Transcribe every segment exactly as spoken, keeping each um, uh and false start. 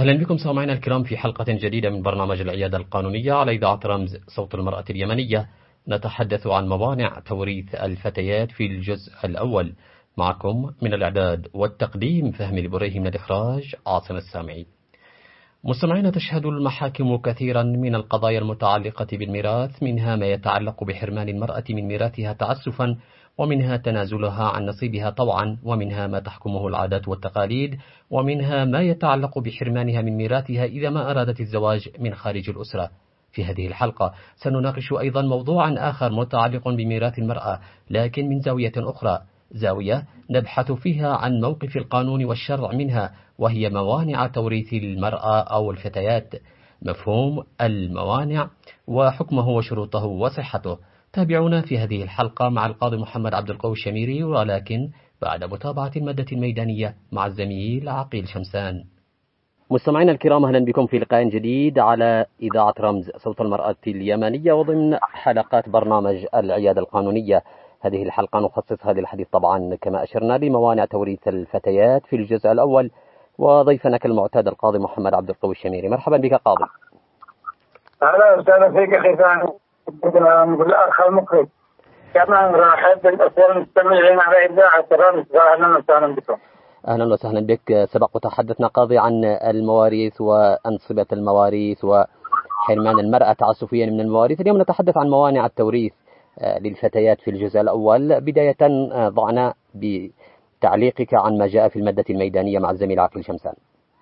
أهلا بكم سامعينا الكرام في حلقة جديدة من برنامج العيادة القانونية على إذاعة رمز صوت المرأة اليمنية. نتحدث عن موانع توريث الفتيات في الجزء الأول. معكم من الإعداد والتقديم فهمي البريه، من الإخراج عاصم السامعي. مستمعين، تشهد المحاكم كثيرا من القضايا المتعلقة بالميراث، منها ما يتعلق بحرمان المرأة من ميراثها تعسفا، ومنها تنازلها عن نصيبها طوعا، ومنها ما تحكمه العادات والتقاليد، ومنها ما يتعلق بحرمانها من ميراثها إذا ما أرادت الزواج من خارج الأسرة. في هذه الحلقة سنناقش أيضا موضوعا آخر متعلق بميراث المرأة، لكن من زاوية أخرى، زاوية نبحث فيها عن موقف القانون والشرع منها، وهي موانع توريث المرأة أو الفتيات. مفهوم الموانع وحكمه وشروطه وصحته. تابعونا في هذه الحلقة مع القاضي محمد عبد القوي الشميري، ولكن بعد متابعة المادة الميدانية مع الزميل عقيل شمسان. مستمعينا الكرام، أهلا بكم في لقاء جديد على إذاعة رمز صوت المرأة اليمنية، وضمن حلقات برنامج العيادة القانونية. هذه الحلقة نخصصها للحديث طبعا كما أشرنا لموانع توريث الفتيات في الجزء الأول، وضيفنا كالمعتاد القاضي محمد عبد القوي الشميري. مرحبا بك قاضي. أهلا وسهلا فيك أخي ثاني بالأخ المقرب، كما نرحب بالأخوة المستمعين على إذاعة رمز. أهلا وسهلا بكم. أهلا وسهلا بك. سبق وتحدثنا قاضي عن المواريث وأنصبة المواريث وحرمان المرأة تعسفيا من المواريث. اليوم نتحدث عن موانع التوريث للفتيات في الجزء الأول. بداية ضعنا بتعليقك عن ما جاء في المادة الميدانية مع الزميل عقيل شمسان.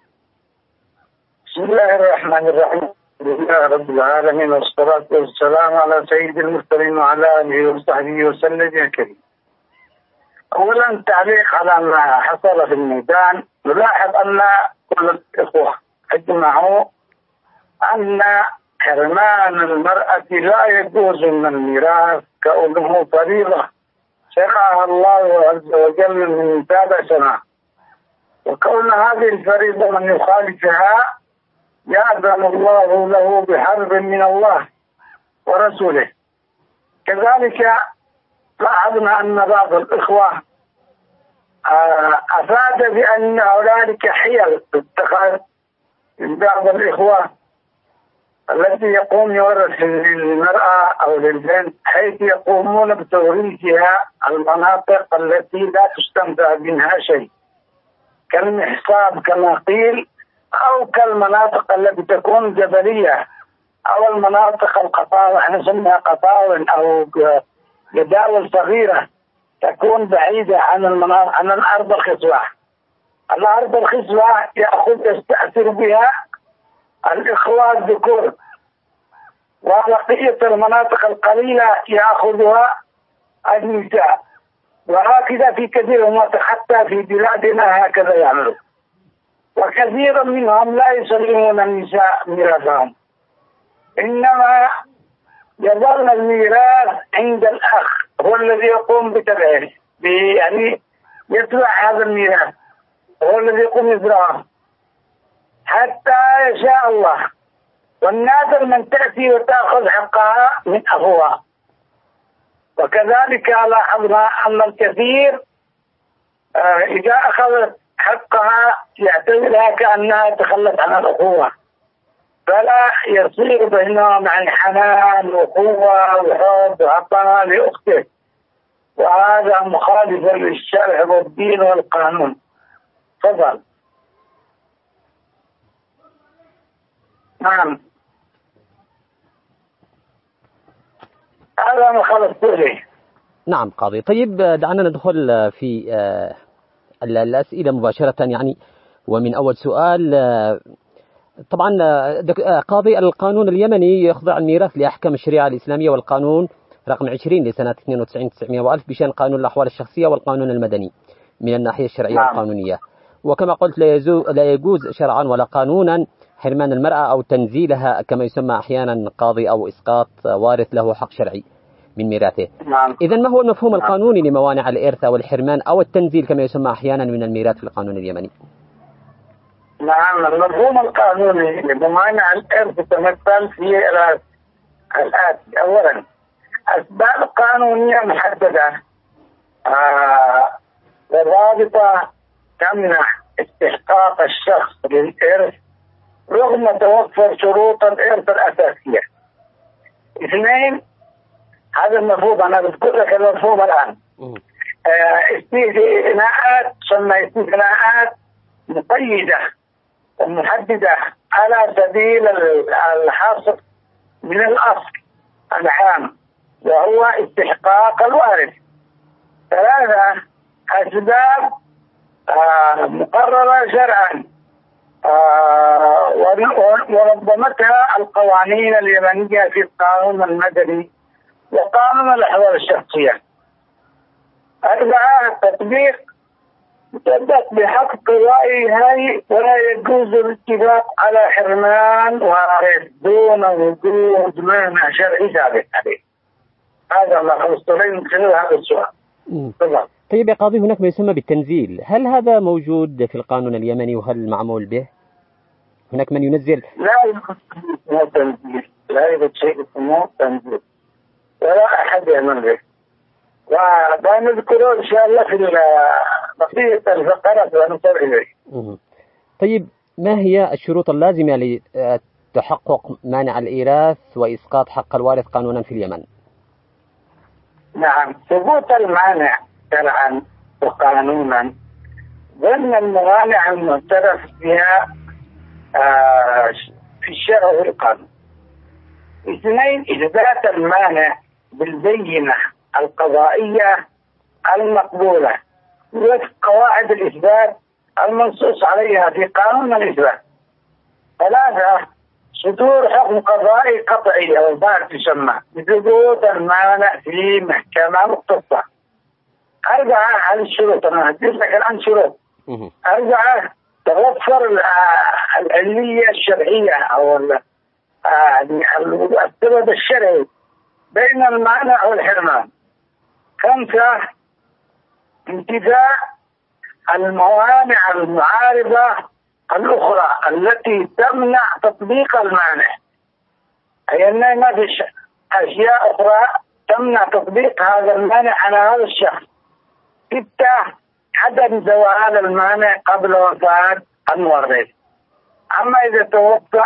بسم الله الرحمن الرحيم، لله رب العالمين، والصلاة والسلام على سيد المرسلين وعلى آله وصحبه وسلم يا كريم. أولا تعليق على ما حصل في الميدان. نلاحظ أن كل الإخوة اجمعوا أن حرمان المرأة لا يجوز من الميراث كونه فريضة شرعها الله عز وجل من سابع سنة، وكون هذه الفريضة من يخالفها يأذن الله له بحرب من الله ورسوله. كذلك لاحظنا أن بعض الإخوة أفاد بأن هنالك حيل اتخذ بعض الإخوة التي يقوم يورث للمرأة أو للبنت، حيث يقومون بتوريثها المناطق التي لا تستمتع منها شيء، كالمحصاب كما قيل، أو كالمناطق التي تكون جبلية، أو المناطق القطاوة، احنا نسميها قطاوة أو جداول صغيرة تكون بعيدة عن المناطق، عن الأرض الخصبة. الأرض الخصبة يأخذ يستأثر بها الإخوة الذكور، وبقية المناطق القليلة يأخذها النساء، وهكذا في كثير من المناطق، حتى في بلادنا هكذا يعملوا، وكثير منهم لا يسلمون النساء ميراثهم، إنما يظل الميراث عند الأخ، هو الذي يقوم بتبعه، يعني يتبع هذا الميراث، هو الذي يقوم يزرعه حتى يشاء الله. والنادر من تأتي وتأخذ حقها من أخوها. وكذلك لاحظنا أن الكثير إذا أخذت حقها يعتبرها كأنها تخلت عن الأخوة، فلا يصير بينهم عن حنان وقوة وحب وعطاء لأخته، وهذا مخالف للشرع والدين والقانون. تفضل. نعم، هذا ما خلصت به. نعم قاضي. طيب دعنا ندخل في الأسئلة مباشرة يعني، ومن أول سؤال. طبعا قاضي، القانون اليمني يخضع الميراث لأحكام الشريعة الإسلامية والقانون رقم عشرين لسنة اثنين وتسعين تسعمائة وألف بشأن قانون الأحوال الشخصية والقانون المدني من الناحية الشرعية نعم. والقانونية. وكما قلت لا يجوز شرعا ولا قانونا حرمان المرأة أو تنزيلها كما يسمى أحيانا قاضي، أو إسقاط وارث له حق شرعي من ميراثه. نعم. إذن ما هو المفهوم نعم. القانوني لموانع الإرث أو الحرمان أو التنزيل كما يسمى أحيانا من الميراث في القانون اليمني؟ نعم، المفهوم القانوني لموانع الإرث يتمثل في الآتي. أولا، أسباب قانونية محددة آه وضابطة تمنع استحقاق الشخص للإرث رغم توفر شروط الإرث الأساسية. اثنين، هذا المفهوم أنا بذكر لك المفهوم الآن. استثناءات، سمى استثناءات مقيدة ومحددة على سبيل الحصر من الأصل العام، وهو استحقاق الوارث. ثلاثة أسباب آه مقررة شرعا آه ونظمتها القوانين اليمنية في القانون المدني وقانون الأحوال الشخصية. أربعة تطبيق تطبق بحق قضائي ولا يجوز الاتفاق على حرمان وارث دون وجود مانع شرعي ثابت عليه. هذا ما خلصتني من خلال هذا السؤال. طبعا. طيب يا قاضي، هناك ما يسمى بالتنزيل، هل هذا موجود في القانون اليمني وهل معمول به؟ هناك من ينزل؟ لا يوجد تنزيل، لا يوجد شيء اسمه تنزيل ولا أحد يعمل به، ونذكره إن شاء الله في بقية الفقرات ونصل إليه. طيب ما هي الشروط اللازمة لتحقق مانع الإيراث وإسقاط حق الوارث قانونا في اليمن؟ نعم، ثبوت المانع شرعا وقانونا ضمن الموانع المعترف بها آه في الشرع والقانون. اثنين، إثبات المانع بالبينة القضائية المقبولة وفق قواعد الإثبات المنصوص عليها في قانون الإثبات. ثلاثة، صدور حكم قضائي قطعي أو بات يسمى بثبوت المانع في محكمة مختصة. أربعة، على الشروط، أنا هديت لك الآن شروط. أربعة، توفر العلمية الشرعية أو السبب الشرعي بين المانع والحرمان. خمسة، انتفاء الموانع المعارضة الأخرى التي تمنع تطبيق المانع، أي أن ما في أشياء أخرى تمنع تطبيق هذا المانع على هذا الشخص. ستة، عدم زوال المانع قبل وفاة المورث، أما إذا توفى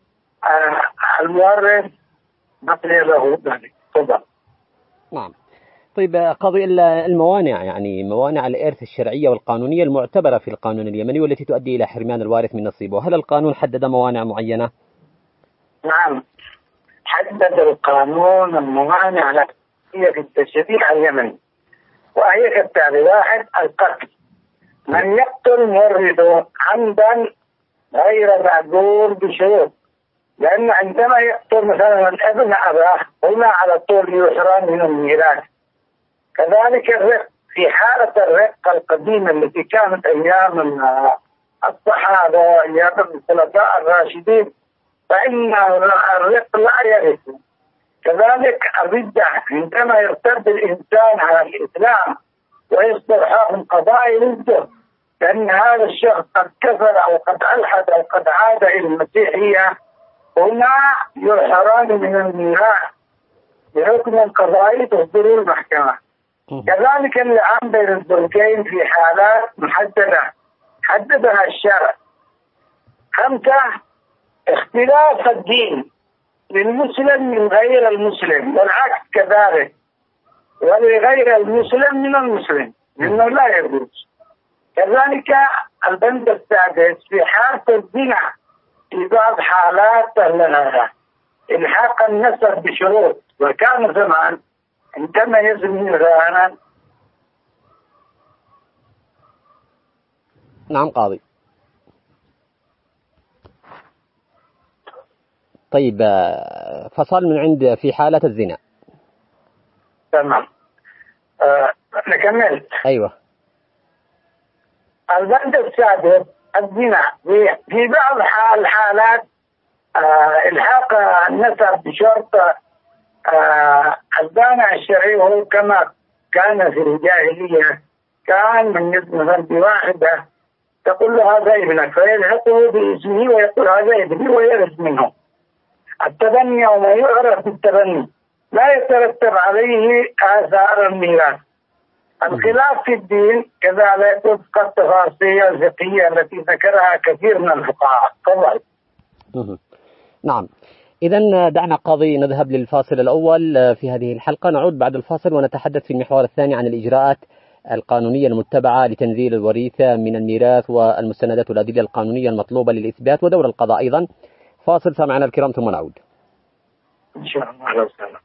المورث بقي له ذلك. تفضل. نعم. طيب قاضي، الموانع يعني موانع الإرث الشرعية والقانونية المعتبرة في القانون اليمني والتي تؤدي إلى حرمان الوارث من نصيبه، هل القانون حدد موانع معينة؟ نعم، حدد القانون الموانع الأساسية في التشريع اليمني، وهي كالتالي: واحد، القتل، من يقتل مورثه عمدا غير معذور بشروط، لأن عندما يقتل مثلا الابن أباه هنا على طول يحرم من الميراث. كذلك الرق، في حالة الرق القديمة التي كانت أيام الصحابة وأيام الخلفاء الراشدين فإن الرق لا يرث. كذلك الردة، عندما يرتد الإنسان على الإسلام ويصدر حكم قضائي ضده لأن هذا الشخص قد كفر أو قد ألحد أو قد عاد إلى المسيحية، هنا يحرم من الميراث بحكم قضائي تصدره المحكمة. كذلك اللعان بين الزوجين في حالات محددة حددها الشرع. خمسة، اختلاف الدين للمسلم من غير المسلم والعكس كذلك، ولغير المسلم من المسلم، لأنه لا يجوز. كذلك البند السادس، في حالة الزنا في بعض حالات إلحاق النسب بشروط، وكان زمان عندما يزني غانا. نعم قاضي. طيب فصل من عند في حالة الزنا. تمام. أه نكمل. أيوة. البند السادس، الزنا في بعض الحالات آه الحاق النسب بشرط آه البانع الشرعي، وهو كما كان في الجاهلية، كان من مثلا بواحدة تقول له هذا ابنك فيلحقه باسمه ويقول هذا ابني ويرث منه. التبني وما يعرف بالتبني لا يترتب عليه آثار الميراث. الخلاف في الدين كذلك وفق التفاصيل الفقهية التي ذكرها كثير من الفقهاء. تفضل. نعم. إذا دعنا قاضي نذهب للفاصل الأول في هذه الحلقة، نعود بعد الفاصل ونتحدث في المحور الثاني عن الإجراءات القانونية المتبعة لتنزيل الوريثة من الميراث والمستندات والأدلة القانونية المطلوبة للإثبات ودور القضاء أيضا. فاصل سامعنا الكرام ثم نعود إن شاء الله.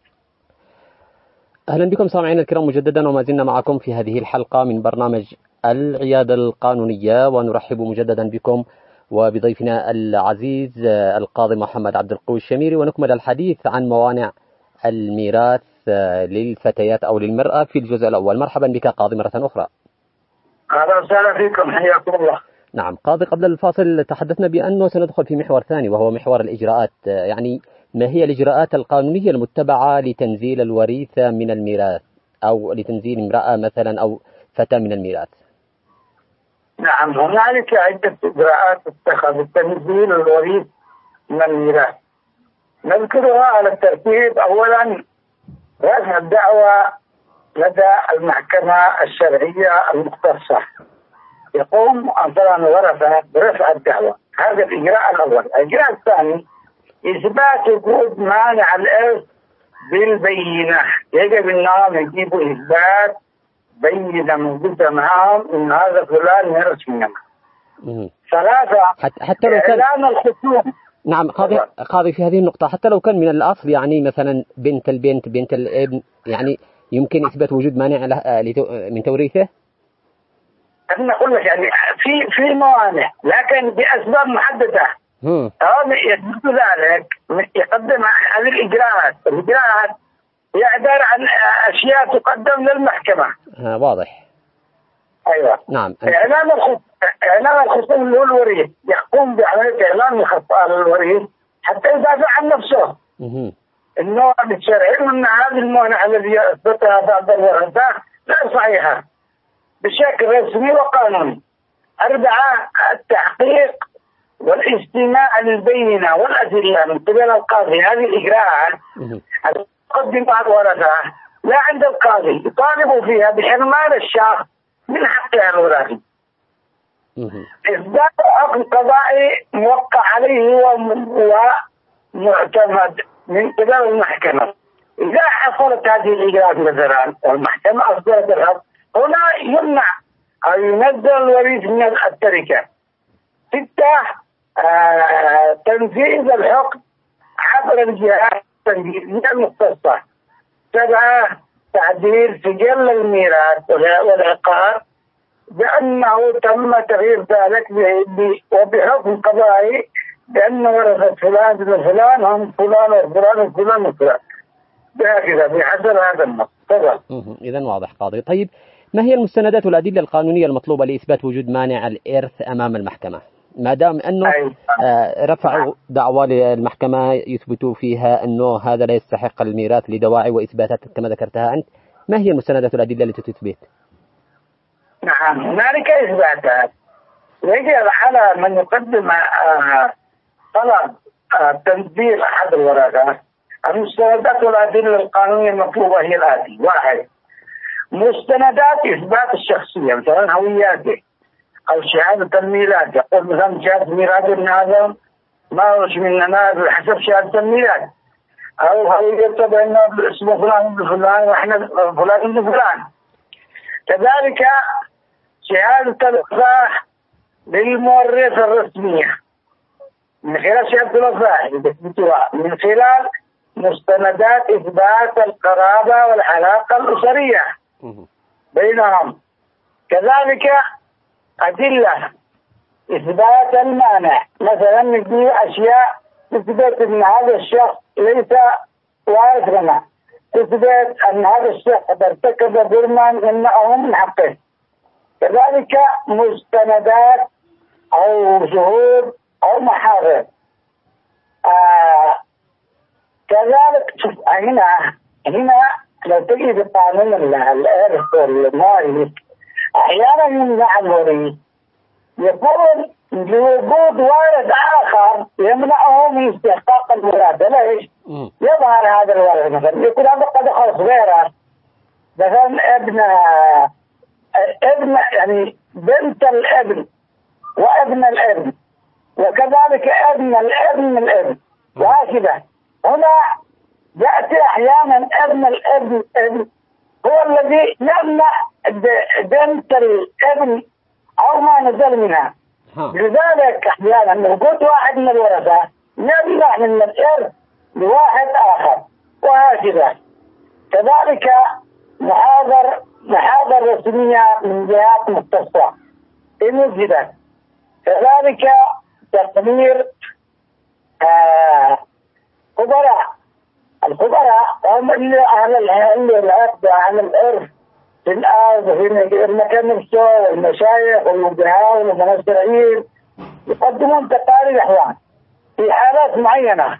أهلا بكم سامعين الكرام مجددا، وما زلنا معكم في هذه الحلقة من برنامج العيادة القانونية، ونرحب مجددا بكم وبضيفنا العزيز القاضي محمد عبد القوي الشميري، ونكمل الحديث عن موانع الميراث للفتيات أو للمرأة في الجزء الأول. مرحبا بك قاضي مرة أخرى. أهلا وسهلا فيكم، حياكم الله. نعم قاضي، قبل الفاصل تحدثنا بأنه سندخل في محور ثاني وهو محور الإجراءات، يعني ما هي الإجراءات القانونية المتبعة لتنزيل الوريثة من الميراث أو لتنزيل امرأة مثلا أو فتاة من الميراث؟ نعم، هنالك عدة إجراءات تتخذ تنزيل الوريث من الميراث، نذكرها على الترتيب. أولا رفع الدعوى لدى المحكمة الشرعية المختصة، يقوم أنظر الورثة برفع الدعوى، هذا الإجراء الأول. الإجراء الثاني إثبات وجود مانع الإرث بالبينة، يجب أنهم يجيبوا إثبات بينة موجودة معهم إن هذا فلان يرث منهم. ثلاثة حتى لو كان إعلان الخصوم. نعم قاضي، قاضي في هذه النقطة حتى لو كان من الأصل يعني مثلا بنت البنت بنت الابن، يعني يمكن إثبات وجود مانع من توريثه؟ أنا أقول لك يعني في في موانع لكن بأسباب محددة. هذا يثبت ذلك يقدم هذه الإجراءات. الإجراءات هي عبارة عن أشياء تقدم للمحكمة. ها واضح. أيوة. نعم. إعلان الخصوم، إعلان الخصوم اللي هو الوريث، يقوم بعملية إعلان الخصوم الوريث حتى يدافع عن نفسه. اها. إنه بالشرع إن هذه الموانع الذي أثبتها بعض الورثة لا صحيحة بشكل رسمي وقانوني. أربعة التحقيق والاستماع للبينة والأدلة من قبل القاضي. هذه الإجراءات تقدمها الورثة لا عند القاضي، يطالبوا فيها بحرمان الشخص من حقها الوراثي. إصدار حكم قضائي موقع عليه ومعتمد من قبل المحكمة. إذا حصلت هذه الإجراءات مثلا والمحكمة أصدرت الحكم، هنا يمنع أو ينزل الوريث من التركة. ستة آه، تنفيذ الحكم عبر الجهات التنفيذية المختصة. سبعة تعديل سجل الميراث والعقار بأنه تم تغيير ذلك وبحكم قضائي بأن ورثة فلان بن فلان هم فلان وفلان وفلان وفلان، بهكذا بحسب هذا النص. تفضل. إذا واضح قاضي. طيب ما هي المستندات والأدلة القانونية المطلوبة لإثبات وجود مانع الإرث أمام المحكمة، ما دام أنه آه رفعوا دعوى للمحكمة يثبتوا فيها أنه هذا لا يستحق الميراث لدواعي وإثباتات كما ذكرتها أنت؟ ما هي المستندات والأدلة التي تثبت؟ نعم هنالك إثباتات. يجب على من يقدم آه طلب آه تنزيل أحد الورثة المستندات والأدلة القانونية المطلوبة هي الآتي: واحد، مستندات إثبات الشخصية، مثلا هوياته أو شهادة الميلاد، يقول مثلا شهادة ميلاد ابن هذا ما هوش مننا بحسب شهادة الميلاد، أو هويته بأنه اسمه فلان ابن فلان وإحنا فلان ابن فلان. كذلك شهادة الوفاة للمورث الرسمية من خلال شهادة الوفاة من خلال مستندات إثبات القرابة والعلاقة الأسرية بينهم. كذلك أدلة إثبات المانع، مثلا نجي أشياء تثبت أن هذا الشخص ليس وارث لنا، تثبت أن هذا الشخص ارتكب جرما يمنعه من حقه. كذلك مستندات أو شهود أو محاضر. آه كذلك هنا هنا لو تجي بقانون الإرث والمواريث أحيانا يمنع الوريث، يكون لوجود وارث آخر يمنعه من استحقاق الوراثة. ليش؟ يظهر هذا الوارث مثلا يكون هذا قد خلص غيره، مثلا ابن ابن يعني بنت الابن وابن الابن وكذلك ابن الابن الابن وهكذا. هنا يأتي أحيانا ابن الابن الابن هو الذي يمنع بنت الابن أو ما نزل منها. لذلك أحيانا وجود واحد من الورثة يمنع من الإرث لواحد آخر وهكذا. كذلك محاضر محاضر رسمية من جهات مختصة إن وجدت. كذلك تقدير خبراء. الخبراء هم اللي أهل العقد وأهل الإرث في الأرض وفي المكان نفسه والمشايخ والوجهاء والمنسرين يقدمون تقارير أحيانا في حالات معينة.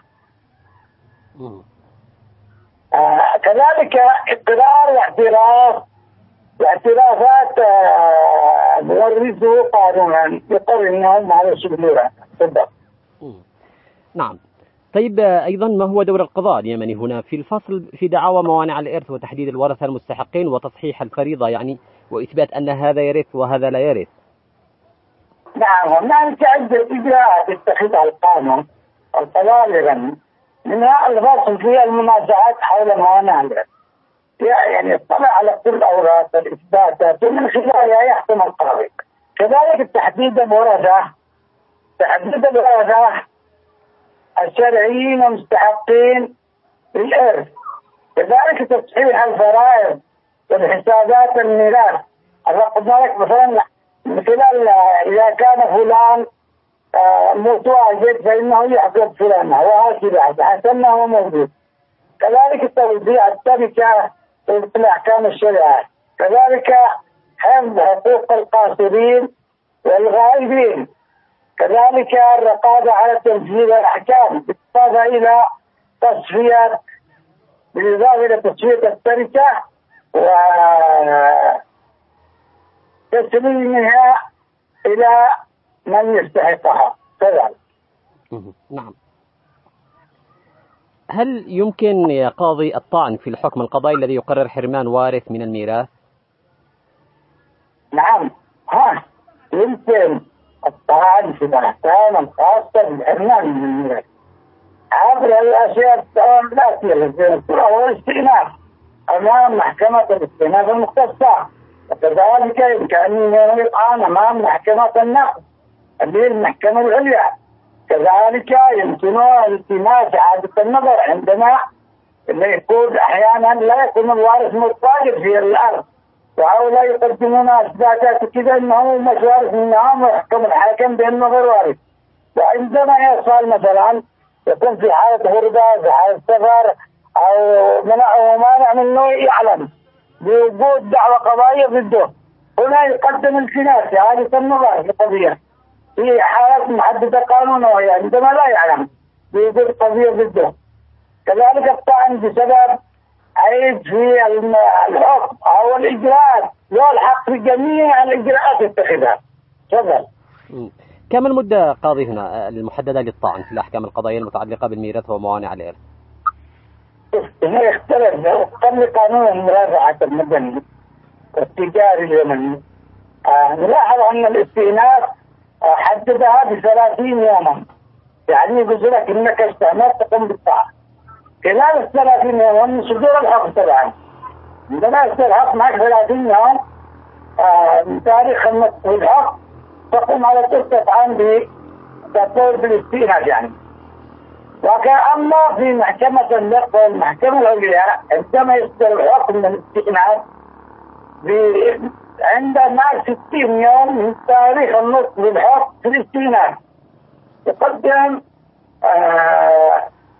آه كذلك اقرار واعتراف واعترافات آه مورثه قانونا يقر انهم على الشبهورة. تفضل. نعم. طيب أيضا ما هو دور القضاء اليمني هنا في الفصل في دعاوى موانع الإرث وتحديد الورثة المستحقين وتصحيح الفريضة يعني وإثبات أن هذا يرث وهذا لا يرث؟ نعم. هناك عدة إجراءات يتخذها القانون القضاء اليمني منها الفصل في المنازعات حول موانع الإرث، يعني يطلع على كل أوراق الإثباتات ومن خلالها يحكم القاضي. كذلك تحديد الورثة تحديد الورثة الشرعيين المستحقين للإرث. كذلك تصحيح الفرائض والحسابات الميراث. الرقم مثلا من خلال إذا كان فلان متواجد فإنه يحكم فلان وهكذا حسب ما هو موجود. كذلك توزيع التركة وفق الأحكام الشرعية. كذلك حفظ حقوق القاصرين والغائبين. كذلك الرقابة على تنفيذ الأحكام بالإضافة إلى تصفية بالإضافة إلى تصفية التركة وتسليمها إلى من يستحقها. كذلك. نعم. هل يمكن يا قاضي الطعن في الحكم القضائي الذي يقرر حرمان وارث من الميراث؟ نعم. ها يمكن الطعن في الأحكام الخاصة بالحرمان من الميراث عبر الأشياء التي التي هو الاستئناف أمام محكمة الاستئناف المختصة. وكذلك يمكن أن يطعن أمام محكمة النقض اللي هي المحكمة العليا. كذلك يمكن التماس إعادة النظر عندما يكون أحيانا لا يكون الوارث متواجد في الأرض وهؤلاء يقدمون إثباتات كذا أنه مش وارث منهم ويحكم الحاكم بأنه وارث. وعندما يصل مثلا يكون في حالة غربة في حالة سفر أو منع مانع منه يعلم بوجود دعوة قضائية ضده، هنا يقدم التماس إعادة النظر في القضية في حالات محددة قانونية عندما لا يعلم بوجود قضية ضده. كذلك الطعن بسبب عيب في الحكم أو الإجراءات له الحق في جميع الإجراءات يتخذها. تفضل. كم المدة قاضي هنا المحددة للطعن في الأحكام القضائية المتعلقة بالميراث وموانع الإرث؟ هنا يختلف قبل قانون المرافعة المدني والتجاري اليمني. آه نلاحظ أن الاستئناف آه حددها بثلاثين يوما، يعني يقول لك إنك استأنفت تقوم بالطعن خلال الثلاثين يوم من صدور الحكم. طبعا عندما يصدر الحكم معك ثلاثين يوم آه من تاريخ الحكم تقوم على تلك الطعن بتطور بالاستئناف يعني. وكأما في محكمة النقض والمحكمة العليا عندما يصدر الحكم من الاستئناف عندما ستين يوم من تاريخ النطق بالحكم في الاستئناف يقدم آه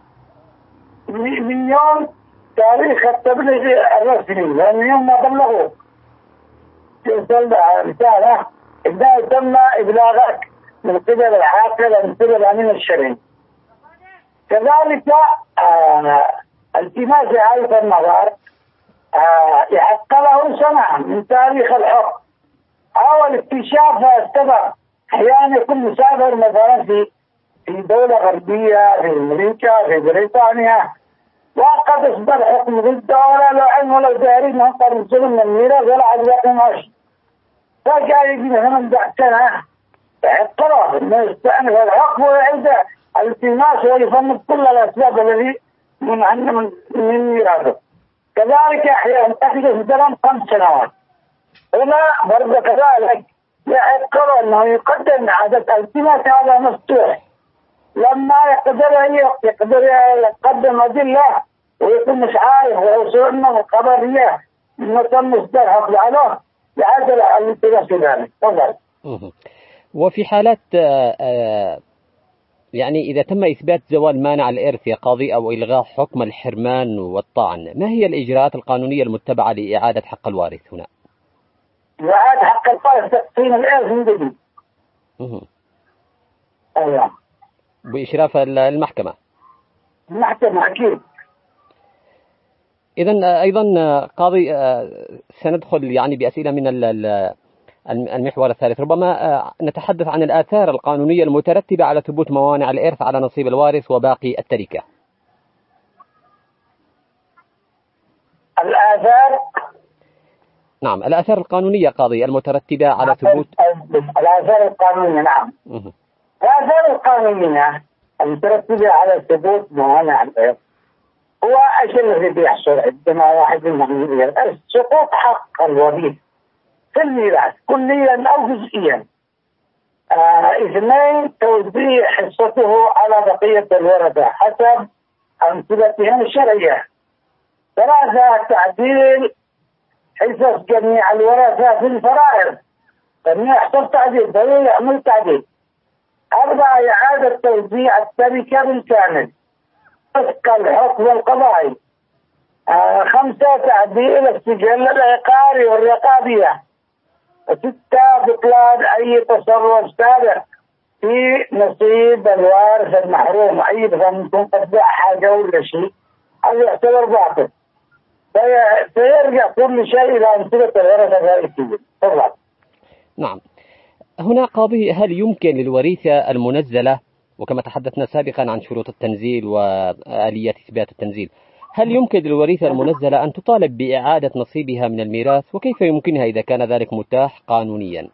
من يوم تاريخ التبليغ الرسمي، لأن يوم ما بلغوا يرسل رسالة إذا تم إبلاغك من قبل العاقل من قبل الأمين الشرعي. كذلك آه التماس إعادة النظر آه يحق له سنة من تاريخ الحكم أو الاكتشاف السبب. أحيانا يكون مسافر مثلا في في دولة غربية في أمريكا في بريطانيا وقد اصدر حكم ضده ولا له علم ولا داري انهم قد ينزلوا من الميراث ولا عاد يعطيهم عشر، فجاء يجي مثلا بعد سنة اعتراف انه يستأنف الحكم ويعيد الالتماس ويفند كل الاسباب التي من عنه من من ميراثه. كذلك احيانا تجد مثلا خمس سنوات. هنا برضه كذلك يحق انه يقدم عادة التماس هذا مفتوح. لما يقدر يقدر يقدم أدلة ويكون مش عارف ويصير انه خبريه انه تم اصدار حكم عليه لعدل الالتماس ذلك. تفضل. وفي حالات يعني إذا تم إثبات زوال مانع الإرث يا قاضي أو إلغاء حكم الحرمان والطعن، ما هي الإجراءات القانونية المتبعة لإعادة حق الوارث هنا؟ إعادة حق الوارث تقسيم الإرث من جديد. أيوة. بإشراف المحكمة. المحكمة أكيد. إذن أيضا قاضي سندخل يعني بأسئلة من المحور الثالث، ربما نتحدث عن الآثار القانونية المترتبة على ثبوت موانع الإرث على نصيب الوارث وباقي التركة. الآثار نعم الآثار القانونية قاضي المترتبة على ثبوت الآثار القانونية. نعم مه. الآثار القانونية المترتبة على ثبوت موانع الإرث هو ايش الذي بيحصل عندما واحد منهم يرث؟ سقوط حق الوريث في الميراث كليا او جزئيا. آه اثنين توزيع حصته على بقية الورثة حسب أمثلتهم الشرعية. ثلاثة تعديل حصص جميع الورثة في الفرائض، لم يحصل تعديل بل يعمل تعديل. أربعة إعادة توزيع التركة بالكامل وفق الحكم القضائي. آه خمسة تعديل السجل العقاري والرقابية. ستة بطلان أي تصرف سابق في نصيب الوارث المحروم، أي بفهمكم قد باع حاجة ولا شيء هذا يعتبر باطل، فيرجع كل شيء إلى أمثلة الورثة الرئيسية. تفضل. نعم هنا قاضي، هل يمكن للوريثة المنزلة، وكما تحدثنا سابقا عن شروط التنزيل وآلية إثبات التنزيل، هل يمكن للوريثة المنزلة أن تطالب بإعادة نصيبها من الميراث، وكيف يمكنها إذا كان ذلك متاح قانونيا؟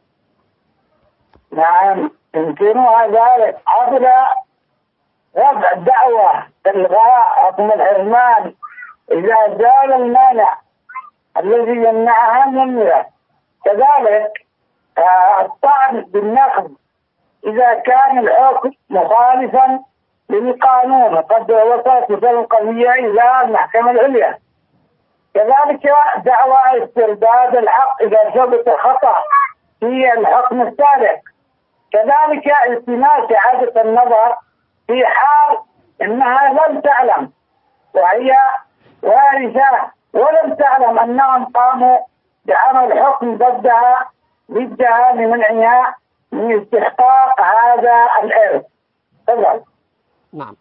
نعم يمكنها ذلك عبر رفع الدعوة إلغاء حكم الحرمان إذا زال المانع الذي يمنعها من الميراث. كذلك الطعن بالنقض إذا كان الحكم مخالفا للقانون قد وصلت مثل القضية إلى المحكمة العليا. كذلك دعوى استرداد الحق إذا ثبت الخطأ في الحكم السابق. كذلك التماس إعادة النظر في حال أنها لم تعلم وهي وارثة ولم تعلم أنهم قاموا بعمل حكم ضدها ضدها لمنعها من استحقاق هذا الإرث. تفضل. نعم.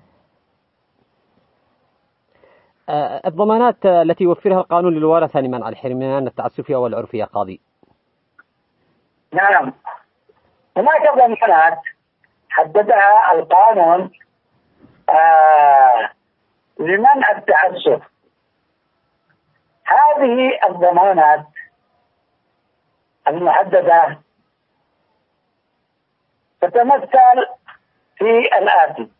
آه الضمانات التي يوفرها القانون للورثة لمنع الحرمان التعسفي أو العرفي يا قاضي. نعم هناك ضمانات حددها القانون آه لمنع التعسف. هذه الضمانات المحددة تتمثل في الآتي: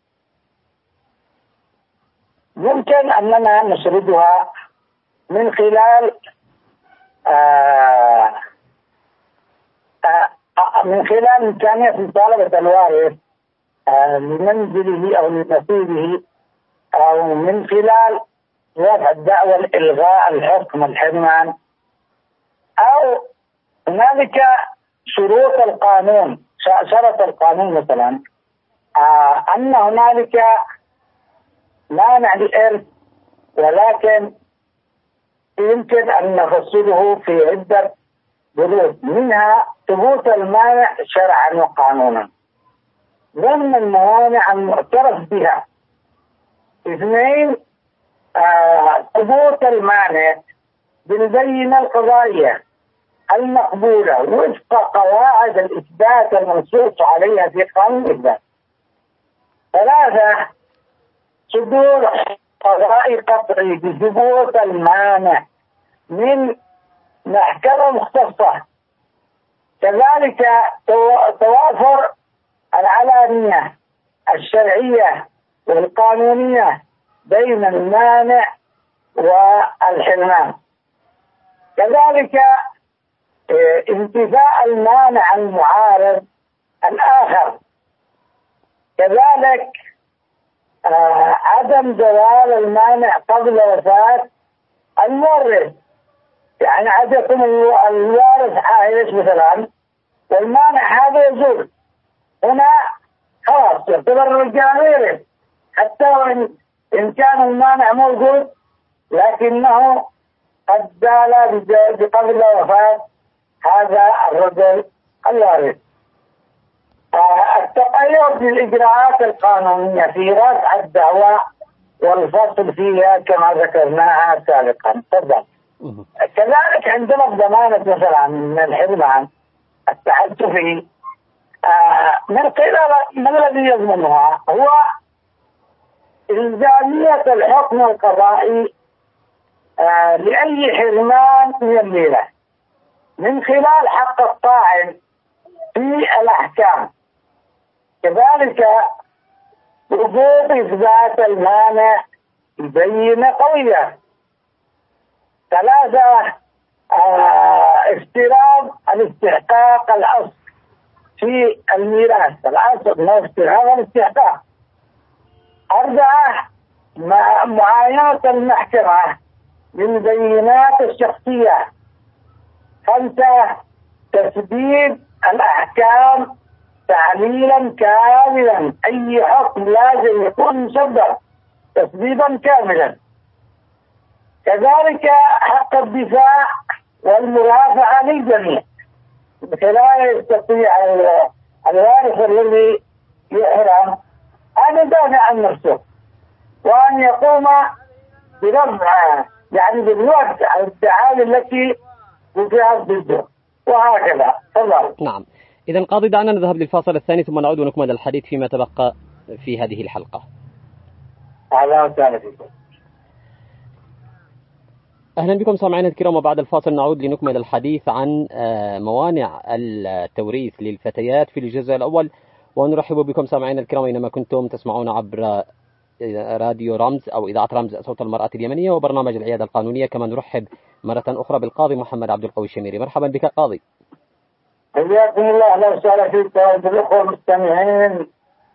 يمكن أننا نسردها من خلال آه آه من خلال إمكانية مطالبة الوارث آه لمنزله أو لنصيبه، أو من خلال رفع الدعوى لإلغاء الحكم الحرمان، أو هنالك شروط القانون. شرط القانون مثلا آه أن هنالك مانع الإرث ولكن يمكن أن نفصله في عدة بنود، منها ثبوت المانع شرعا وقانونا ضمن الموانع المعترف بها. اثنين آه ثبوت المانع بالبينة القضائية المقبولة وفق قواعد الإثبات المنصوص عليها في قانون الإثبات. ثلاثة صدور قضاء قطعي بثبوت المانع من محكمة مختصة كذلك توافر العلانية الشرعية والقانونية بين المانع والحرمان. كذلك انتفاء المانع المعارض الآخر. كذلك عدم زوال المانع قبل وفاة المورث، يعني عاد يكون الوارث عايش مثلا والمانع هذا يزول، هنا خلاص يعتبر الجميع حتى وإن إن كان المانع موجود لكنه قد زال بقبل وفاة هذا الرجل الوارث. التقيد بالإجراءات القانونية في رفع الدعوى والفصل فيها كما ذكرناها سابقا. تفضل. كذلك عندنا الضمانة مثلا من الحرمان التعسفي، من قبل من الذي يضمنها هو إلزامية الحكم القضائي لأي حرمان من الميراث من خلال حق الطاعن في الأحكام. كذلك وجوب إثبات المانع بينة قوية. ثلاثة افتراض الاستحقاق الأصل في الميراث، الأصل هو افتراض الاستحقاق. أربعة معاينة المحكمة للبينات الشخصية. خمسة تسديد الأحكام تعليلا كاملا، أي حكم لازم يكون مسبب تسديدا كاملا. كذلك حق الدفاع والمرافعة للجميع، لا يستطيع الوارث الذي يحرم أن يدافع عن نفسه وأن يقوم برفع يعني بالوقت الدعاوى التي وقعت ضده وهكذا. تفضل. نعم. إذا قاضي دعنا نذهب للفاصل الثاني ثم نعود ونكمل الحديث فيما تبقى في هذه الحلقة. أهلا وسهلا فيكم. أهلا بكم سامعين الكرام، وبعد الفاصل نعود لنكمل الحديث عن موانع التوريث للفتيات في الجزء الأول. ونرحب بكم سامعين الكرام أينما كنتم تسمعون عبر راديو رمز أو إذاعة رمز صوت المرأة اليمنية وبرنامج العيادة القانونية. كما نرحب مرة أخرى بالقاضي محمد عبد القوي الشميري. مرحبا بك قاضي. حياكم الله. أهلا وسهلا فيك وبالأخوة المستمعين.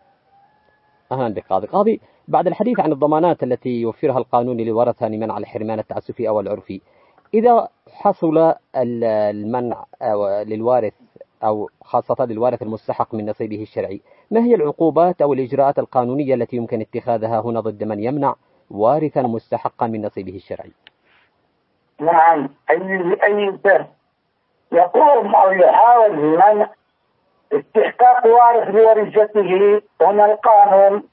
أهلا بك قاضي. قاضي، بعد الحديث عن الضمانات التي يوفرها القانون للورثة لمنع الحرمان التعسفي أو العرفي، إذا حصل المنع للوارث أو خاصة للوارث المستحق من نصيبه الشرعي، ما هي العقوبات أو الإجراءات القانونية التي يمكن اتخاذها هنا ضد من يمنع وارثا مستحقا من نصيبه الشرعي؟ نعم، أي أي يقوم أو يحاول بمنع استحقاق وارث لورثته هنا القانون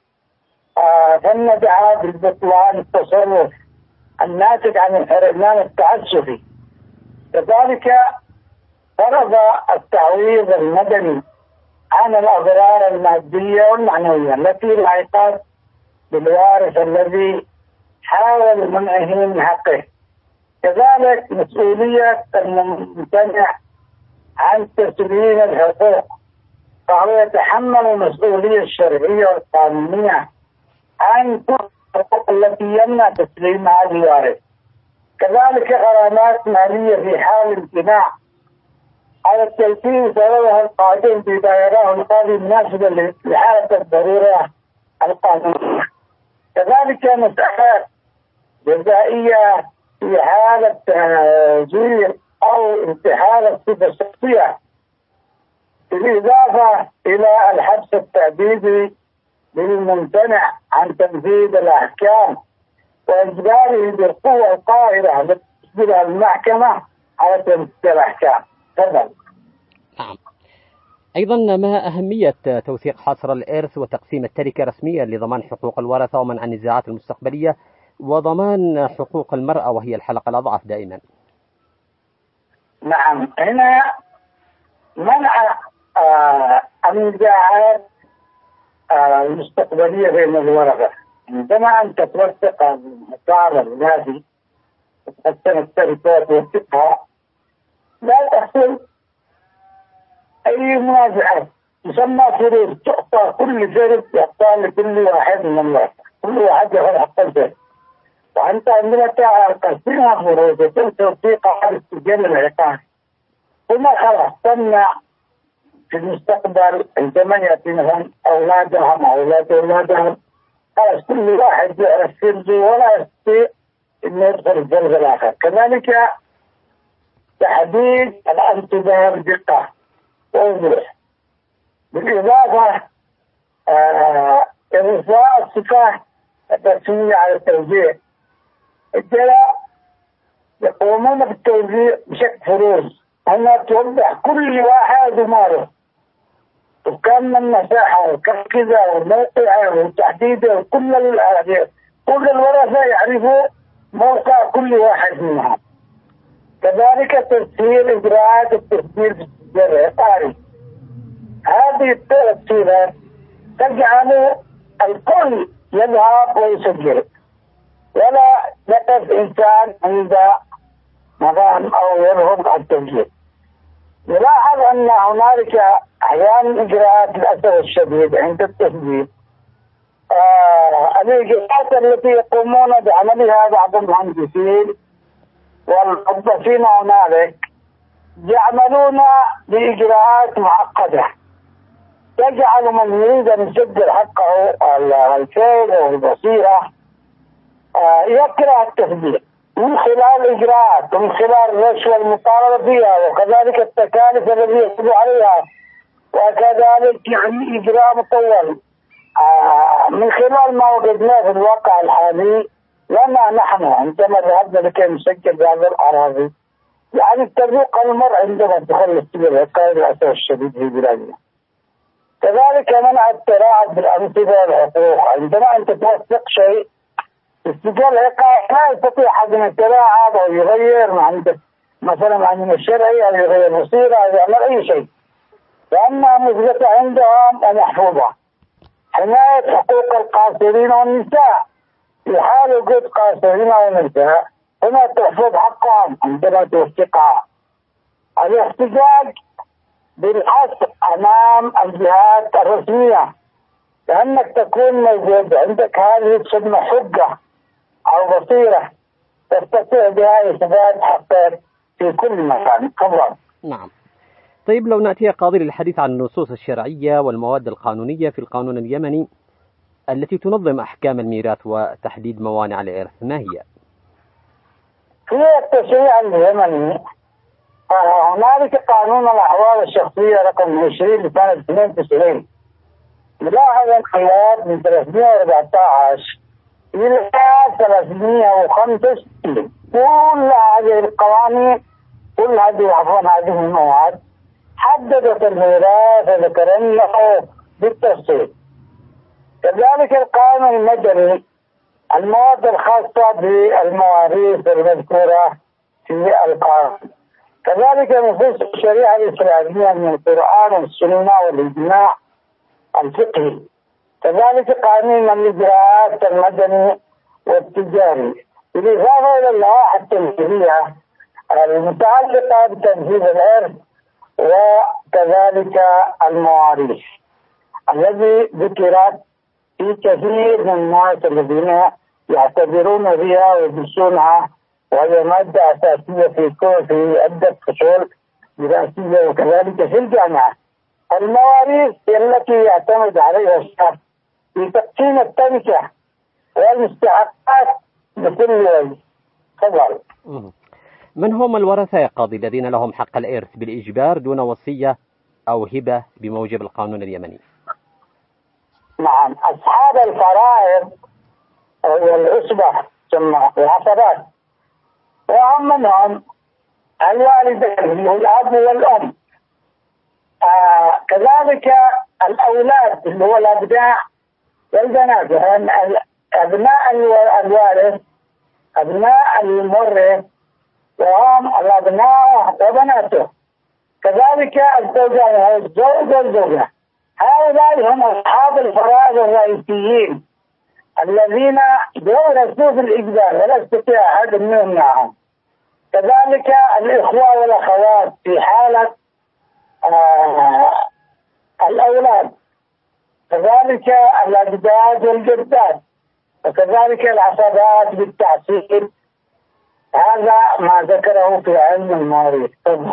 فندعى بالبطلان التصرف الناتج عن الحرمان التعسفي. كذلك فرض التعويض المدني عن الأضرار المادية والمعنوية التي لحقت بالوارث الذي حاول منعه من حقه. كذلك مسؤولية الممتنع عن تسليم الحقوق، فهو يتحمل المسؤولية الشرعية والقانونية عن كل الحقوق التي يمنع تسليمها للوارث. كذلك غرامات مالية في حال امتناع على التنفيذ سببها القادم بما يراه القاضي مناسبا لحالة الضرورة القانونية. كذلك مسألة جزائية في حالة تزوير أو انتحال الصفة الشخصية، بالإضافة إلى الحبس التأديبي للممتنع عن تنفيذ الأحكام وإجباره بالقوة القاهرة لتسجيل المحكمة على تنفيذ الأحكام. تفضل. نعم. أيضا ما أهمية توثيق حصر الإرث وتقسيم التركة رسميا لضمان حقوق الورثة ومنع النزاعات المستقبلية وضمان حقوق المرأة وهي الحلقة الأضعف دائما؟ نعم، هنا منع آه النزاعات آه المستقبلية بين الورثة. عندما أن تتوثق المسار النازي وتقسم التركات وتوثقها لا تحصل أي منازعات يسمى فروض، تعطى كل فرد يعطى لكل واحد من الناس، كل واحد ياخذ حق الفرد. وأنت عندما تقسمها فروض وتنشر في قاعدة السجل العقاري، ثم خلاص تمنع في المستقبل عندما يأتي مثلا أولادهم أولاد أولادهم، خلاص كل واحد يعرف فرده ولا يستطيع أن يدخل الفرد الآخر. كذلك تحديد الأنتباه بدقة ووضوح، بالإضافة آه إرساء الصفة الرسمية على التوزيع. الجلاء يقومون بالتوزيع بشكل فروض، أنها توضح كل واحد ماله وكم المساحة وكم كذا وموقعه وتحديده، وكل كل الورثة يعرفوا موقع كل واحد منهم. كذلك تسهيل إجراءات التسجيل في السجل العقاري. هذه التسهيلات تجعل الكل يذهب ويسجل، ولا يقف إنسان عند مقام أو يرهب على التسجيل. نلاحظ أن هنالك أحيانا إجراءات للأسف الشديد عند التسجيل، آه الإجراءات التي يقومون بعملها بعض المهندسين والموظفين هنالك يعملون بإجراءات معقدة تجعل من يريد أن يسجل حقه الفيل أو البصيرة آه يكره التسجيل من خلال إجراءات ومن خلال الرشوة المطالبة فيها، وكذلك التكاليف التي يحصل عليها، وكذلك يعني إجراء مطول آه من خلال ما وجدناه في الواقع الحالي لنا نحن عندما ذهبنا لكي نسجل بهذه الأراضي. يعني التفريق المرء عندما تدخل السجل العقاري للأسف الشديد في بلادنا. كذلك منع التلاعب بالأنصبة والحقوق. عندما أنت توثق شيء السجل العقاري لا يستطيع أحد أن يتلاعب أو يغير عندك مثلا عن الشرعي أو يغير مصيرة أو يعمل أي شيء، لأنها مثبتة عندهم ومحفوظة. حماية حقوق القاصرين والنساء، في حال وجود قاصرين ونساء هنا تحفظ حقهم عندما توثقها. الاحتجاج بالحث أمام الجهات الرسمية، لأنك تكون موجود عندك هذه تسمى حجة أو بصيرة تستطيع بها إثبات حقك في كل مكان. تفضل. نعم. طيب لو نأتي يا قاضي للحديث عن النصوص الشرعية والمواد القانونية في القانون اليمني التي تنظم أحكام الميراث وتحديد موانع الإرث، ما هي؟ في التشريع اليمني هنالك قانون الأحوال الشخصية رقم عشرين لسنة اثنين وتسعين، ملاحظ انقياد من ثلاثمئة وأربعة عشر إلى ثلاثمئة وخمسة وستين. كل هذه القوانين كل هذه عفوا هذه المواد حددت الميراث وذكرناه بالتفصيل. كذلك القانون المدني المواد الخاصة بالمواريث المذكورة في القانون. كذلك نصوص الشريعة الإسلامية من القرآن والسنة والإجماع الفقهي. كذلك قانون الإجراءات المدني والتجاري، بالإضافة إلى اللوائح التنفيذية المتعلقة بتنفيذ الإرث، وكذلك المواريث الذي ذكرت في كثير من الناس الذين يعتبرون بها ويدرسونها، وهي مادة أساسية في في عدة فصول دراسية وكذلك في الجامعة. المواريث التي يعتمد عليها الشخص في تقسيم التركة والمستحقات بكل وجه. تفضل. من هم الورثة يا قاضي الذين لهم حق الإرث بالإجبار دون وصية أو هبة بموجب القانون اليمني؟ نعم، أصحاب الفرائض والعصبة ثم العصبات، وهم منهم الوالدين والأب والأم. آه كذلك الأولاد اللي هو الأبناء والبنات، يعني أبناء الوارث أبناء المورث وهم الأبناء وبناته. كذلك الزوجة الزوج والزوجة، هؤلاء هم أصحاب الفرائض الرئيسيين الذين يورثوا في الإجبار ولا يستطيع أحد منهم معهم. كذلك الإخوة والأخوات في حالة آه وكذلك الأجداد والجدات، وكذلك العصبات بالتعصيب. هذا ما ذكره في علم المواريث.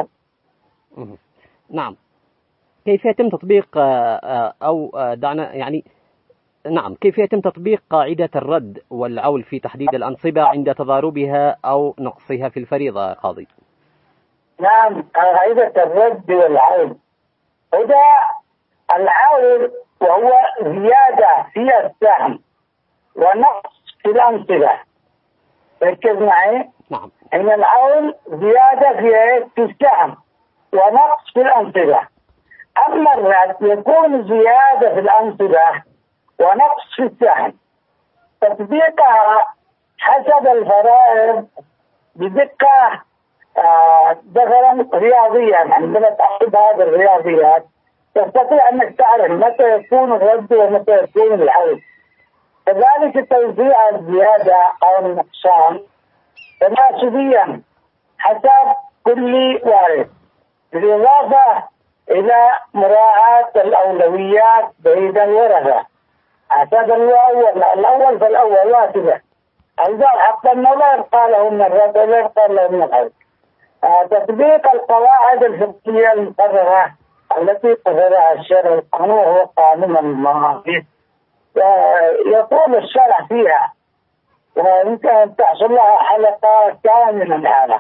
نعم. كيف يتم تطبيق أو دعنا يعني نعم كيف يتم تطبيق قاعدة الرد والعول في تحديد الأنصبة عند تضاربها أو نقصها في الفريضة قاضي؟ نعم، قاعدة الرد والعول، وده العول وهو زيادة في السهم ونقص في الأنصبة. ركز معي. نعم. إن العول زيادة في في السهم ونقص في الأنصبة. أما الرد يكون زيادة في الأنصبة ونقص في السهم. تطبيقها حسب الفرائض بدقة مثلا آه رياضيا، عندما تحسب هذه الرياضيات تستطيع أنك تعرف متى يكون الرد ومتى يكون العود. كذلك توزيع الزيادة أو النقصان تناسبيا حسب كل وارث، بالإضافة إلى مراعاة الأولويات بين الورثة. حسب الأول الأول فالأول واسبة، إذا حتى أنه لا يبقى له من الرد ولا يبقى له من العود. تطبيق القواعد الفقهية المقررة التي قررها الشرع القانون هو قانون المواريث، يطول الشرع فيها ويمكن أن تحصل لها حلقة كاملة لهذا.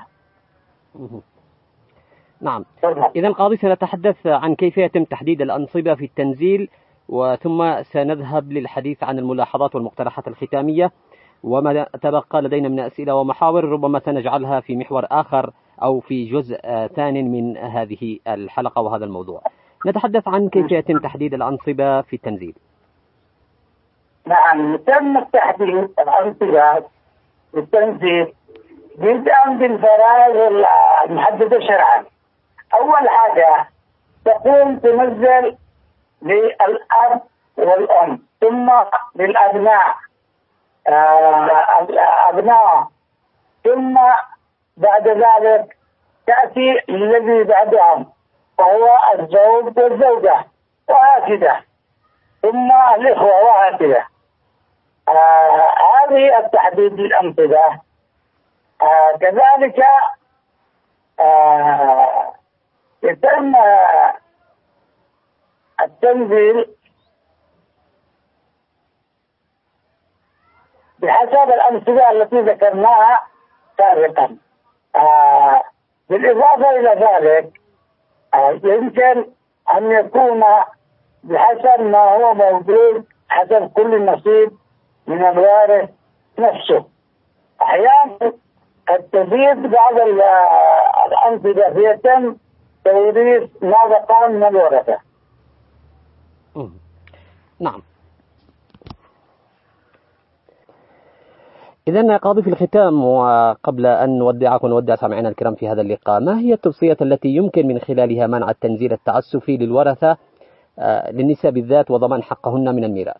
نعم. إذا قاضي سنتحدث عن كيف يتم تحديد الأنصبة في التنزيل، وثم سنذهب للحديث عن الملاحظات والمقترحات الختامية، وما تبقى لدينا من أسئلة ومحاور ربما سنجعلها في محور آخر أو في جزء ثاني من هذه الحلقة وهذا الموضوع. نتحدث عن كيف يتم تحديد الأنصبة في التنزيل. نعم، تم تحديد الأنصبة في التنزيل بدءا بالفرائض المحددة شرعا. أول حاجة تقوم تنزل للأب والأم، ثم للأبناء آه الأبناء، ثم بعد ذلك تأتي الذي بعدهم وهو الزوج والزوجة وهكذا، ثم الإخوة وهكذا. آه هذه التحديد للأنصبة. آه كذلك آه يتم التنزيل بحسب الأمثلة التي ذكرناها سابقا. آه بالإضافة إلى ذلك آه يمكن أن يكون بحسب ما هو موجود حسب كل نصيب من الوارث نفسه. أحيانا قد تزيد بعض الأمثلة فيتم توريث ما بقى من الورثة. نعم. إذن قاضي في الختام، وقبل أن نودعكم ونودع سامعينا الكرام في هذا اللقاء، ما هي التوصية التي يمكن من خلالها منع التنزيل التعسفي للورثة للنساء بالذات وضمان حقهن من الميراث؟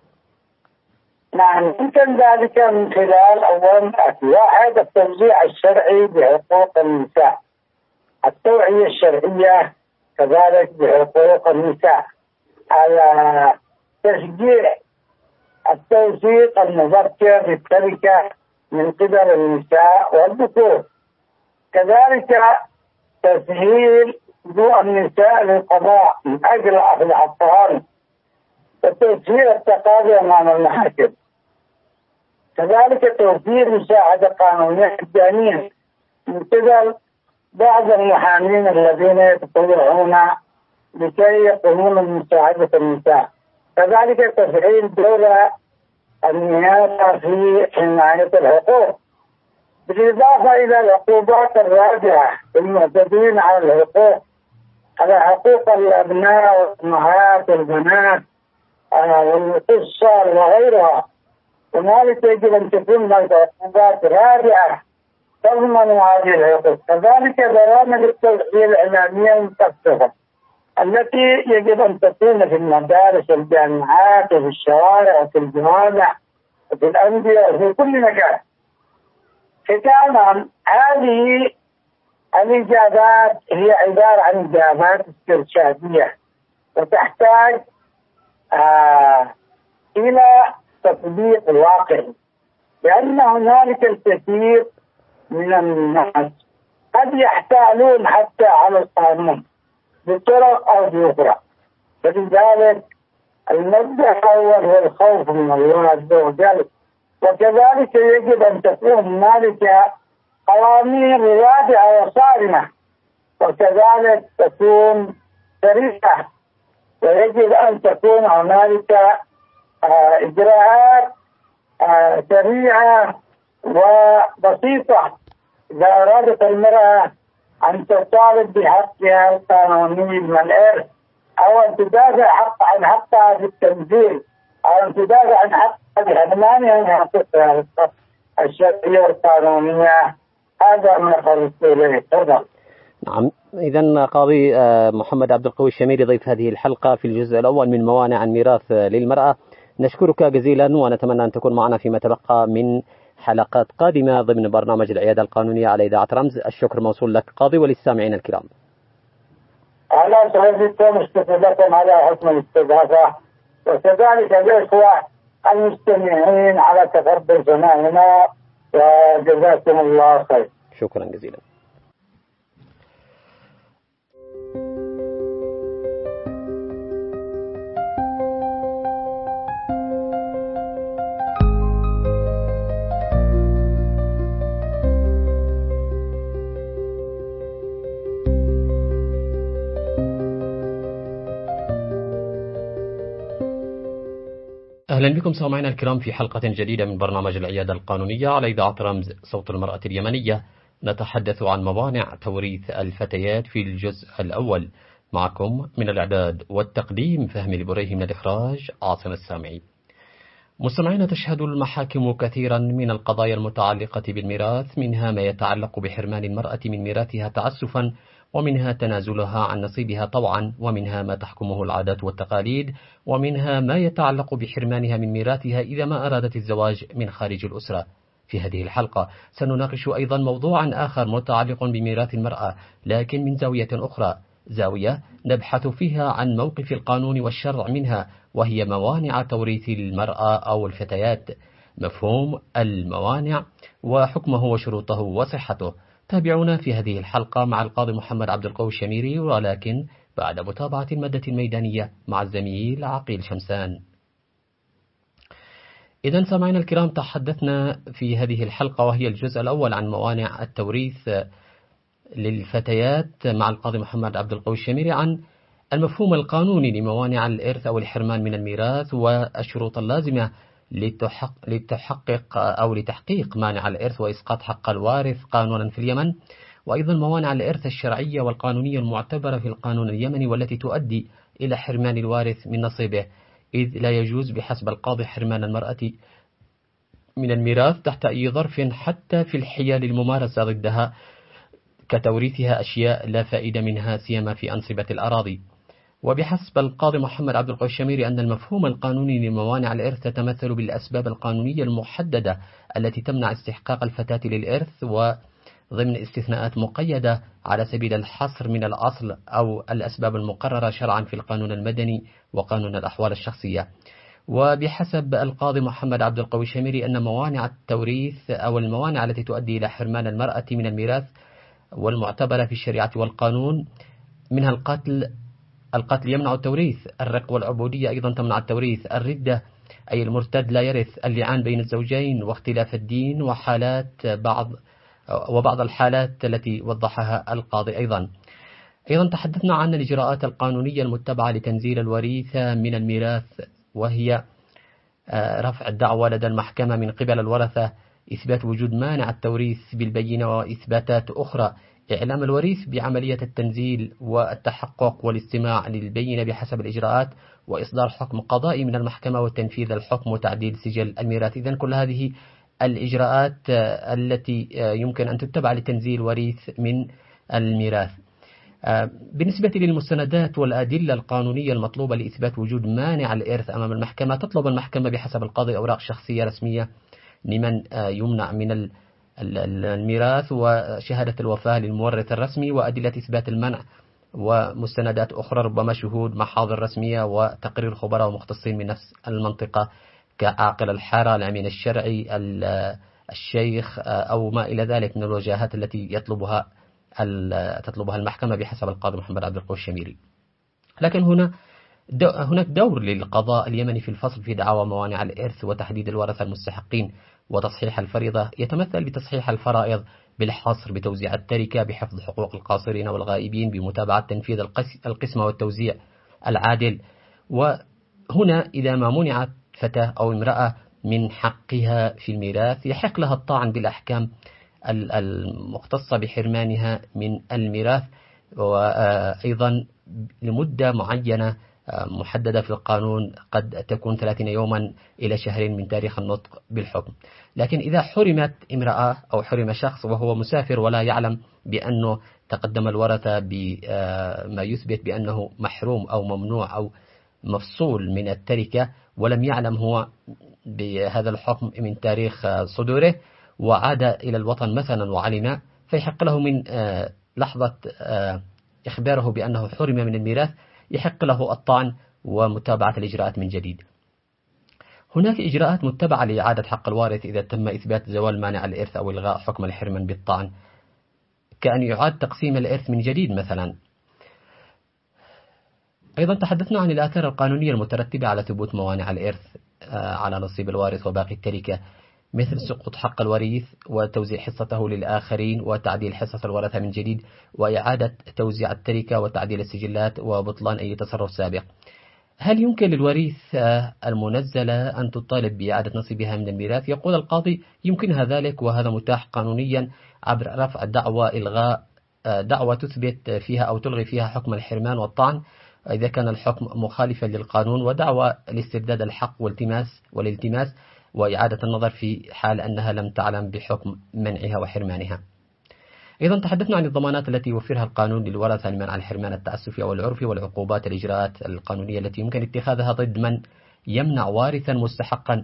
نعم، يمكن ذلك من خلال أولا واحد التوزيع الشرعي بحقوق النساء، التوعية الشرعية كذلك بحقوق النساء، على تشجيع التوثيق المبكر للتركة من قبل النساء والذكور، كذلك تسهيل ضوء النساء للقضاء من أجل أخذ حقهن وتسهيل التقاضي أمام المحاكم، كذلك توفير مساعدة قانونية مجانية من قبل بعض المحامين الذين يتطوعون لكي يقومون بمساعدة النساء، كذلك تفعيل دور النيابة في حماية الحقوق، بالإضافة إلى العقوبات الرادعة للمعتدين على الحقوق، على حقوق الأبناء والأمهات والبنات والقصة وغيرها. وذلك يجب أن تكون عقوبات رادعة تضمن هذه الحقوق، كذلك برامج التوعية الإعلامية المكثفة التي يجب أن تكون في المدارس والجامعات وفي الشوارع وفي الجوامع وفي الأندية وفي كل مكان. ختاما، هذه الإجابات هي عبارة عن إجابات استرشادية وتحتاج آه إلى تطبيق الواقع، لأن هنالك الكثير من الناس قد يحتالون حتى على القانون بطرق أو بأخرى. فلذلك المبدأ الأول هو الخوف من الله عز وجل، وكذلك يجب أن تكون هنالك قوانين رادعة وصارمة، وكذلك تكون سريعة، ويجب أن تكون هنالك آه إجراءات آه سريعة وبسيطة إذا أرادت المرأة أن تطالب بحقها القانوني من الإرث، أو أن تدافع حق عن حقها في التنزيل، أو أن تدافع عن حقها بحرمانها من حقوقها الشرعية والقانونية. هذا ما قلت إليه. تفضل. نعم، إذن قاضي محمد عبد القوي الشميري ضيف هذه الحلقة في الجزء الأول من موانع الميراث للمرأة. نشكرك جزيلا ونتمنى أن تكون معنا فيما تبقى من حلقات قادمة ضمن برنامج العيادة القانونية على إذاعة رمز. الشكر موصول لك قاضي وللسامعين الكرام. أهلا وسهلا بكم، اشكر لكم على حسن الاستضافة، وكذلك الإخوة المستمعين على تقبل سماعنا، وجزاكم الله خير. شكرا جزيلا. أهلا بكم سامعينا الكرام في حلقة جديدة من برنامج العيادة القانونية على إذاعة رمز صوت المرأة اليمنية. نتحدث عن موانع توريث الفتيات في الجزء الأول. معكم من الإعداد والتقديم فهمي البريه، من الإخراج عاصم السامعي. مستمعينا، تشهد المحاكم كثيرا من القضايا المتعلقة بالميراث، منها ما يتعلق بحرمان المرأة من ميراثها تعسفا، ومنها تنازلها عن نصيبها طوعا، ومنها ما تحكمه العادات والتقاليد، ومنها ما يتعلق بحرمانها من ميراثها إذا ما أرادت الزواج من خارج الأسرة. في هذه الحلقة سنناقش أيضا موضوعا آخر متعلق بميراث المرأة، لكن من زاوية أخرى، زاوية نبحث فيها عن موقف القانون والشرع منها، وهي موانع توريث المرأة أو الفتيات. مفهوم الموانع وحكمه وشروطه وصحته. تابعونا في هذه الحلقة مع القاضي محمد عبد القوي الشميري، ولكن بعد متابعة المادة الميدانية مع الزميل عقيل شمسان. إذن سامعينا الكرام، تحدثنا في هذه الحلقة وهي الجزء الأول عن موانع التوريث للفتيات مع القاضي محمد عبد القوي الشميري عن المفهوم القانوني لموانع الإرث أو الحرمان من الميراث، والشروط اللازمة لتحقق أو لتحقيق مانع الإرث وإسقاط حق الوارث قانونا في اليمن، وأيضا موانع الإرث الشرعية والقانونية المعتبرة في القانون اليمني والتي تؤدي إلى حرمان الوارث من نصيبه، إذ لا يجوز بحسب القاضي حرمان المرأة من الميراث تحت أي ظرف، حتى في الحيل الممارسة ضدها كتوريثها أشياء لا فائدة منها، سيما في أنصبة الأراضي. وبحسب القاضي محمد عبد القوي الشميري أن المفهوم القانوني لموانع الإرث تتمثل بالأسباب القانونية المحددة التي تمنع استحقاق الفتاة للإرث، وضمن استثناءات مقيدة على سبيل الحصر من الأصل أو الأسباب المقررة شرعا في القانون المدني وقانون الأحوال الشخصية. وبحسب القاضي محمد عبد القوي الشميري أن موانع التوريث أو الموانع التي تؤدي إلى حرمان المرأة من الميراث والمعتبرة في الشريعة والقانون منها القتل، القتل يمنع التوريث، الرق والعبودية أيضا تمنع التوريث، الردة أي المرتد لا يرث، اللعان بين الزوجين، واختلاف الدين، وحالات بعض وبعض الحالات التي وضحها القاضي. أيضا أيضا تحدثنا عن الإجراءات القانونية المتبعة لتنزيل الوريثة من الميراث، وهي رفع الدعوى لدى المحكمة من قبل الورثة، إثبات وجود مانع التوريث بالبينة وإثباتات أخرى، إعلام الوريث بعملية التنزيل والتحقق والاستماع للبينة بحسب الإجراءات، وإصدار حكم قضائي من المحكمة وتنفيذ الحكم وتعديل سجل الميراث. إذن كل هذه الإجراءات التي يمكن أن تتبع لتنزيل وريث من الميراث. بالنسبة للمستندات والأدلة القانونية المطلوبة لإثبات وجود مانع الإرث أمام المحكمة، تطلب المحكمة بحسب القاضي أوراق شخصية رسمية لمن يمنع من الميراث، وشهادة الوفاة للمورث الرسمي، وأدلة إثبات المنع ومستندات أخرى، ربما شهود، محاضر رسمية وتقرير خبراء ومختصين من نفس المنطقة كعاقل الحارة، الأمين الشرعي، الشيخ أو ما إلى ذلك من الوجهات التي يطلبها تطلبها المحكمة بحسب القاضي محمد عبد القوي الشميري. لكن هنا دو هناك دور للقضاء اليمني في الفصل في دعاوى موانع الإرث وتحديد الورثة المستحقين وتصحيح الفريضة، يتمثل بتصحيح الفرائض بالحصر بتوزيع التركة بحفظ حقوق القاصرين والغائبين بمتابعة تنفيذ القسمة والتوزيع العادل. وهنا إذا ما منعت فتاة أو امرأة من حقها في الميراث يحق لها الطعن بالأحكام المختصة بحرمانها من الميراث، وأيضا لمدة معينة محددة في القانون، قد تكون ثلاثين يوما إلى شهرين من تاريخ النطق بالحكم. لكن إذا حرمت امرأة أو حرم شخص وهو مسافر ولا يعلم بأنه تقدم الورثة بما يثبت بأنه محروم أو ممنوع أو مفصول من التركة، ولم يعلم هو بهذا الحكم من تاريخ صدوره وعاد إلى الوطن مثلا وعلم، فيحق له من لحظة إخباره بأنه حرم من الميراث يحق له الطعن ومتابعة الإجراءات من جديد. هناك إجراءات متبعة لإعادة حق الوارث إذا تم إثبات زوال مانع الإرث أو إلغاء حكم الحرمان بالطعن، كأن يعاد تقسيم الإرث من جديد مثلا. أيضا تحدثنا عن الآثار القانونية المترتبة على ثبوت موانع الإرث على نصيب الوارث وباقي التركة، مثل سقوط حق الوريث وتوزيع حصته للآخرين وتعديل حصة الورثة من جديد وإعادة توزيع التركة وتعديل السجلات وبطلان أي تصرف سابق. هل يمكن للوريث المنزلة أن تطالب بإعادة نصيبها من الميراث؟ يقول القاضي يمكنها ذلك، وهذا متاح قانونيا عبر رفع دعوى إلغاء دعوى تثبت فيها أو تلغي فيها حكم الحرمان والطعن إذا كان الحكم مخالفا للقانون، ودعوى لاسترداد الحق والتماس والالتماس وإعادة النظر في حال أنها لم تعلم بحكم منعها وحرمانها. أيضا تحدثنا عن الضمانات التي يوفرها القانون للورثة لمنع الحرمان التعسفي أو العرفي، والعقوبات الإجراءات القانونية التي يمكن اتخاذها ضد من يمنع وارثا مستحقا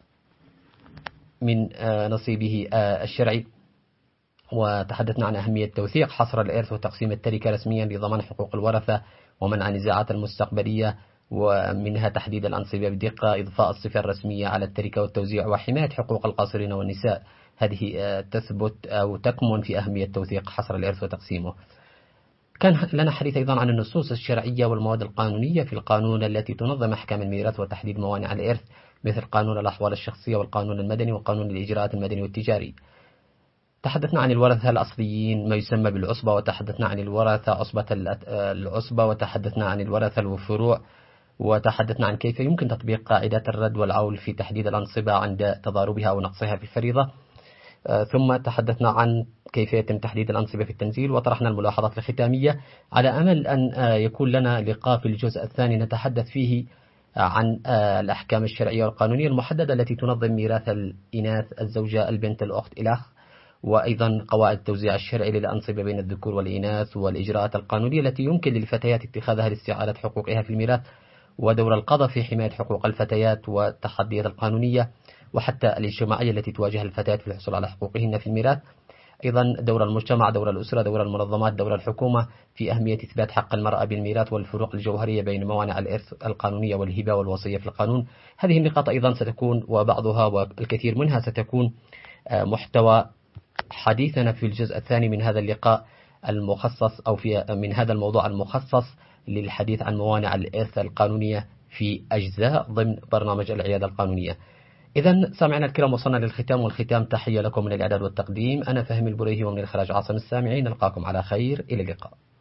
من نصيبه الشرعي. وتحدثنا عن أهمية توثيق حصر الإرث وتقسيم التركة رسميا لضمان حقوق الورثة ومنع النزاعات المستقبلية، ومنها تحديد الأنصبة بدقة، إضفاء الصفة الرسمية على التركة والتوزيع، وحماية حقوق القاصرين والنساء. هذه تثبت أو تكمن في أهمية توثيق حصر الإرث وتقسيمه. كان لنا حديث أيضا عن النصوص الشرعية والمواد القانونية في القانون التي تنظم أحكام الميراث وتحديد موانع الإرث، مثل قانون الأحوال الشخصية والقانون المدني وقانون الإجراءات المدني والتجاري. تحدثنا عن الورثة الأصليين ما يسمى بالعصبة، وتحدثنا عن الورثة عصبة العصبة، وتحدثنا عن الورثة الفروع، وتحدثنا عن كيف يمكن تطبيق قاعدة الرد والعول في تحديد الأنصبة عند تضاربها أو نقصها في الفريضة. ثم تحدثنا عن كيف يتم تحديد الأنصبة في التنزيل، وطرحنا الملاحظات الختامية على أمل أن يكون لنا لقاء في الجزء الثاني نتحدث فيه عن الأحكام الشرعية والقانونية المحددة التي تنظم ميراث الإناث، الزوجة، البنت، الأخت، الأخ، وأيضا قواعد التوزيع الشرعي للأنصبة بين الذكور والإناث، والإجراءات القانونية التي يمكن للفتيات اتخاذها لاستعادة حقوقها في الميراث، ودور القضاء في حماية حقوق الفتيات والتحديات القانونية وحتى الاجتماعية التي تواجه الفتيات في الحصول على حقوقهن في الميراث. أيضا دور المجتمع، دور الأسرة، دور المنظمات، دور الحكومة في أهمية إثبات حق المرأة بالميراث والفروق الجوهرية بين موانع الإرث القانونية والهبة والوصية في القانون. هذه النقاط أيضا ستكون، وبعضها والكثير منها ستكون محتوى حديثنا في الجزء الثاني من هذا اللقاء المخصص أو في من هذا الموضوع المخصص للحديث عن موانع الإرث القانونية في أجزاء ضمن برنامج العيادة القانونية. إذا سامعنا الكرام، وصلنا للختام، والختام تحية لكم من الإعداد والتقديم، أنا فهمي البريهي، ومن الإخراج عاصم السامعي. نلقاكم على خير، إلى اللقاء.